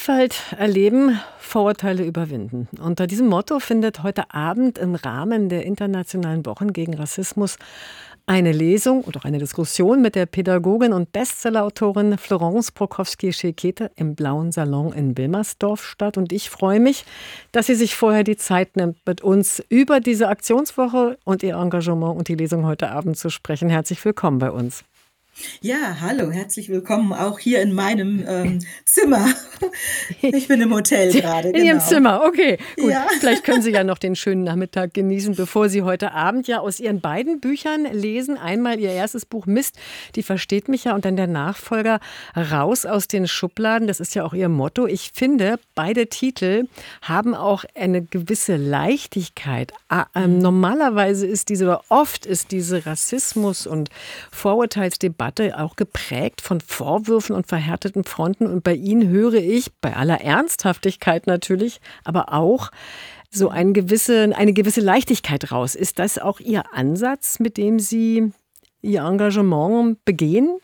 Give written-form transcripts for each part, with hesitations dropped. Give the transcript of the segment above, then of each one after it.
Vielfalt erleben, Vorurteile überwinden. Unter diesem Motto findet heute Abend im Rahmen der Internationalen Wochen gegen Rassismus eine Lesung oder auch eine Diskussion mit der Pädagogin und Bestsellerautorin Florence Prokofsky-Schekete im Blauen Salon in Wilmersdorf statt. Und ich freue mich, dass sie sich vorher die Zeit nimmt, mit uns über diese Aktionswoche und ihr Engagement und die Lesung heute Abend zu sprechen. Herzlich willkommen bei uns. Ja, hallo, herzlich willkommen auch hier in meinem Zimmer. Ich bin im Hotel gerade, In Ihrem genau. Zimmer, okay, gut. Ja. Vielleicht können Sie ja noch den schönen Nachmittag genießen, bevor Sie heute Abend ja aus Ihren beiden Büchern lesen. Einmal Ihr erstes Buch Mist, die versteht mich ja, und dann der Nachfolger Raus aus den Schubladen. Das ist ja auch Ihr Motto. Ich finde, beide Titel haben auch eine gewisse Leichtigkeit. Normalerweise ist oft ist diese Rassismus- und Vorurteilsdebatte auch geprägt von Vorwürfen und verhärteten Fronten. Und bei Ihnen höre ich, bei aller Ernsthaftigkeit natürlich, aber auch so eine gewisse Leichtigkeit raus. Ist das auch Ihr Ansatz, mit dem Sie Ihr Engagement begehen?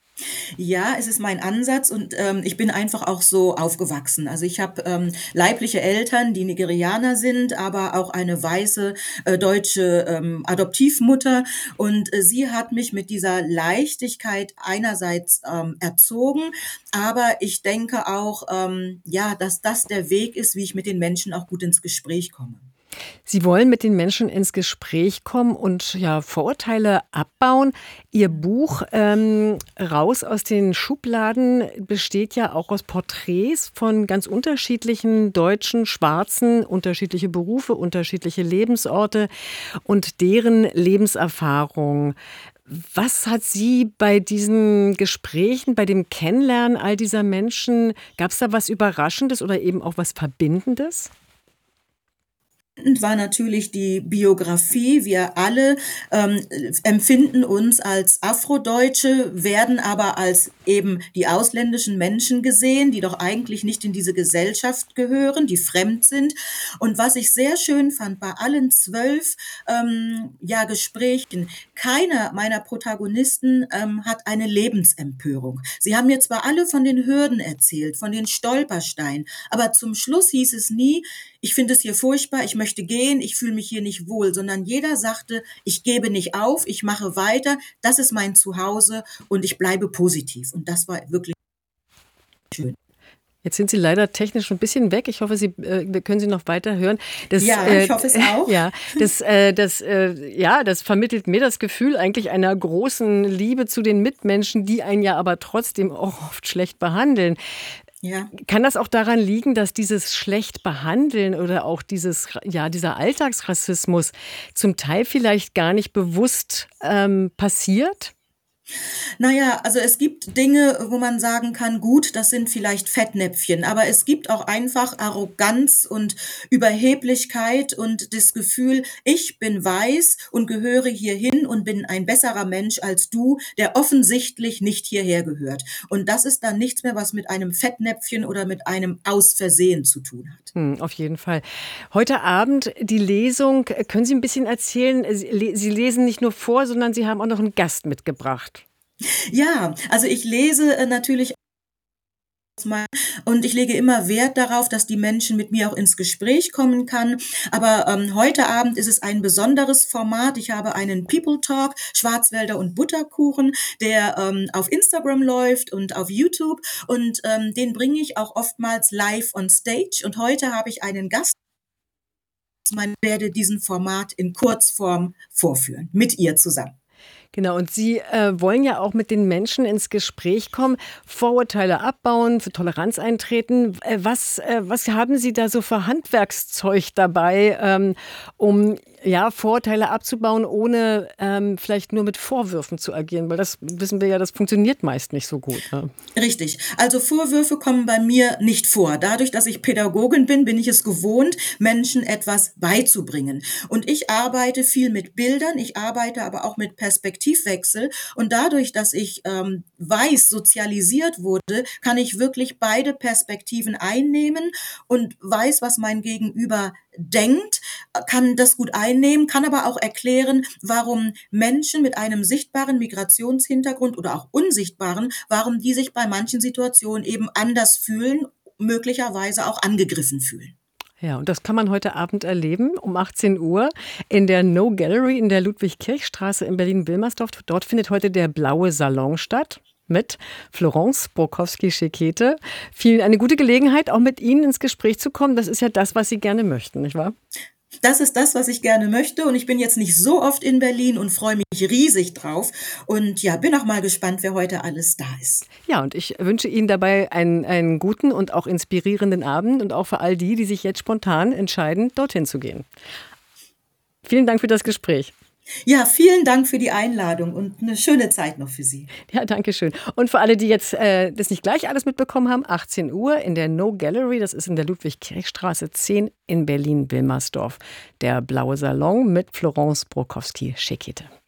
Ja, es ist mein Ansatz und ich bin einfach auch so aufgewachsen. Also ich habe leibliche Eltern, die Nigerianer sind, aber auch eine weiße deutsche Adoptivmutter, und sie hat mich mit dieser Leichtigkeit einerseits erzogen, aber ich denke auch, ja, dass das der Weg ist, wie ich mit den Menschen auch gut ins Gespräch komme. Sie wollen mit den Menschen ins Gespräch kommen und ja, Vorurteile abbauen. Ihr Buch Raus aus den Schubladen besteht ja auch aus Porträts von ganz unterschiedlichen Deutschen, Schwarzen, unterschiedliche Berufe, unterschiedliche Lebensorte und deren Lebenserfahrung. Was hat Sie bei diesen Gesprächen, bei dem Kennenlernen all dieser Menschen, gab es da was Überraschendes oder eben auch was Verbindendes? War natürlich die Biografie. Wir alle empfinden uns als Afrodeutsche, werden aber als eben die ausländischen Menschen gesehen, die doch eigentlich nicht in diese Gesellschaft gehören, die fremd sind. Und was ich sehr schön fand, bei allen 12 ja, Gesprächen, keiner meiner Protagonisten hat eine Lebensempörung. Sie haben mir zwar alle von den Hürden erzählt, von den Stolpersteinen, aber zum Schluss hieß es nie: ich finde es hier furchtbar, ich möchte gehen, ich fühle mich hier nicht wohl, sondern jeder sagte: ich gebe nicht auf, ich mache weiter, das ist mein Zuhause und ich bleibe positiv. Und das war wirklich schön. Jetzt sind Sie leider technisch ein bisschen weg. Ich hoffe, wir können Sie noch weiter hören. Ja, ich hoffe es auch. Ja, das vermittelt mir das Gefühl eigentlich einer großen Liebe zu den Mitmenschen, die einen ja aber trotzdem auch oft schlecht behandeln. Ja. Kann das auch daran liegen, dass dieses schlecht behandeln oder auch dieser Alltagsrassismus zum Teil vielleicht gar nicht bewusst passiert? Naja, also es gibt Dinge, wo man sagen kann, gut, das sind vielleicht Fettnäpfchen, aber es gibt auch einfach Arroganz und Überheblichkeit und das Gefühl, ich bin weiß und gehöre hierhin und bin ein besserer Mensch als du, der offensichtlich nicht hierher gehört. Und das ist dann nichts mehr, was mit einem Fettnäpfchen oder mit einem Aus Versehen zu tun hat. Auf jeden Fall. Heute Abend die Lesung. Können Sie ein bisschen erzählen? Sie lesen nicht nur vor, sondern Sie haben auch noch einen Gast mitgebracht. Ja, also ich lese natürlich und ich lege immer Wert darauf, dass die Menschen mit mir auch ins Gespräch kommen kann. Aber heute Abend ist es ein besonderes Format. Ich habe einen People Talk, Schwarzwälder und Butterkuchen, der auf Instagram läuft und auf YouTube. Und den bringe ich auch oftmals live on stage. Und heute habe ich einen Gast. Ich werde diesen Format in Kurzform vorführen, mit ihr zusammen. Genau, und Sie wollen ja auch mit den Menschen ins Gespräch kommen, Vorurteile abbauen, für Toleranz eintreten. Was haben Sie da so für Handwerkszeug dabei, um ja, Vorurteile abzubauen, ohne vielleicht nur mit Vorwürfen zu agieren? Weil das wissen wir ja, das funktioniert meist nicht so gut. Ne? Richtig. Also Vorwürfe kommen bei mir nicht vor. Dadurch, dass ich Pädagogin bin, bin ich es gewohnt, Menschen etwas beizubringen. Und ich arbeite viel mit Bildern, ich arbeite aber auch mit Perspektivwechsel. Und dadurch, dass ich weiß, sozialisiert wurde, kann ich wirklich beide Perspektiven einnehmen und weiß, was mein Gegenüber denkt, kann das gut einnehmen, kann aber auch erklären, warum Menschen mit einem sichtbaren Migrationshintergrund oder auch unsichtbaren, warum die sich bei manchen Situationen eben anders fühlen möglicherweise auch angegriffen fühlen. Ja, und das kann man heute Abend erleben um 18 Uhr in der No Gallery in der Ludwig-Kirch-Straße in Berlin-Wilmersdorf. Dort findet heute der Blaue Salon statt mit Florence Borkowski-Schekete. Eine gute Gelegenheit, auch mit Ihnen ins Gespräch zu kommen. Das ist ja das, was Sie gerne möchten, nicht wahr? Das ist das, was ich gerne möchte, und ich bin jetzt nicht so oft in Berlin und freue mich riesig drauf und ja, bin auch mal gespannt, wer heute alles da ist. Ja, und ich wünsche Ihnen dabei einen guten und auch inspirierenden Abend und auch für all die, die sich jetzt spontan entscheiden, dorthin zu gehen. Vielen Dank für das Gespräch. Ja, vielen Dank für die Einladung und eine schöne Zeit noch für Sie. Ja, danke schön. Und für alle, die jetzt das nicht gleich alles mitbekommen haben, 18 Uhr in der No Gallery, das ist in der Ludwig-Kirch-Straße 10 in Berlin-Wilmersdorf. Der Blaue Salon mit Florence Borkowski-Schekete.